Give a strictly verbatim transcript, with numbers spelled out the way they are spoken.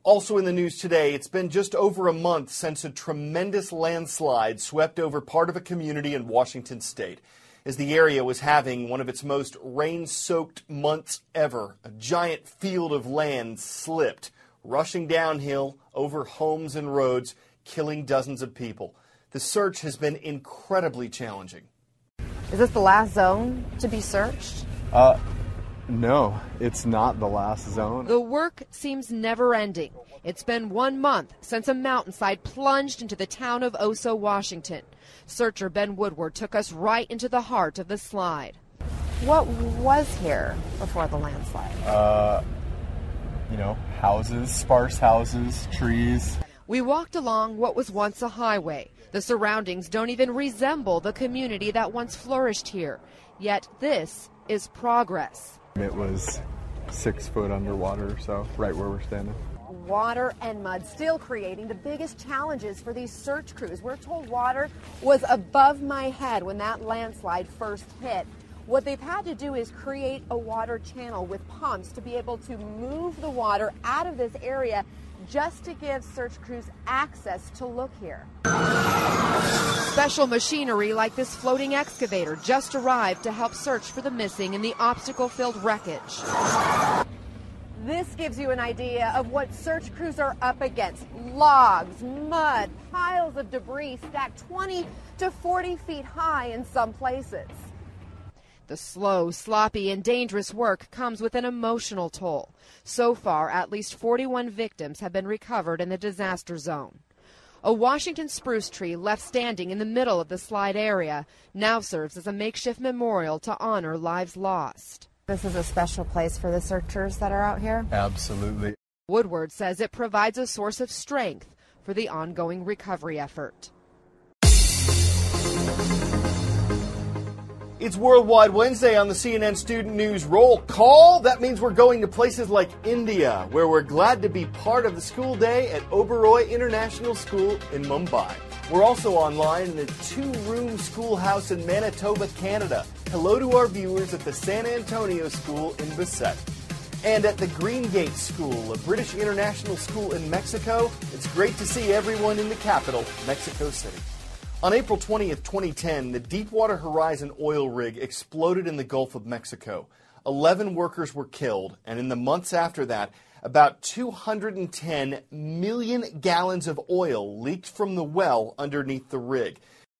Also in the news today, it's been just over a month since a tremendous landslide swept over part of a community in Washington state. As the area was having one of its most rain-soaked months ever, a giant field of land slipped, rushing downhill over homes and roads, killing dozens of people. The search has been incredibly challenging. Is this the last zone to be searched? Uh, no, it's not the last zone. The work seems never-ending. It's been one month since a mountainside plunged into the town of Oso, Washington. Searcher Ben Woodward took us right into the heart of the slide. What was here before the landslide? Uh, you know, houses, sparse houses, trees. We walked along what was once a highway. The surroundings don't even resemble the community that once flourished here. Yet this is progress. It was six foot underwater, so right where we're standing. Water and mud still creating the biggest challenges for these search crews. We're told water was above my head when that landslide first hit. What they've had to do is create a water channel with pumps to be able to move the water out of this area just to give search crews access to look here. Special machinery like this floating excavator just arrived to help search for the missing in the obstacle-filled wreckage. This gives you an idea of what search crews are up against. Logs, mud, piles of debris stacked twenty to forty feet high in some places. The slow, sloppy, and dangerous work comes with an emotional toll. So far, at least forty-one victims have been recovered in the disaster zone. A Washington spruce tree left standing in the middle of the slide area now serves as a makeshift memorial to honor lives lost. This is a special place for the searchers that are out here? Absolutely. Woodward says it provides a source of strength for the ongoing recovery effort. It's Worldwide Wednesday on the C N N Student News Roll Call. That means we're going to places like India, where we're glad to be part of the school day at Oberoi International School in Mumbai. We're also online in a two-room schoolhouse in Manitoba, Canada. Hello to our viewers at the San Antonio School in Bissett. And at the Green Gate School, a British international school in Mexico. It's great to see everyone in the capital, Mexico City. On April twentieth, twenty ten, the Deepwater Horizon oil rig exploded in the Gulf of Mexico. Eleven workers were killed, and in the months after that, about two hundred ten million gallons of oil leaked from the well underneath the rig.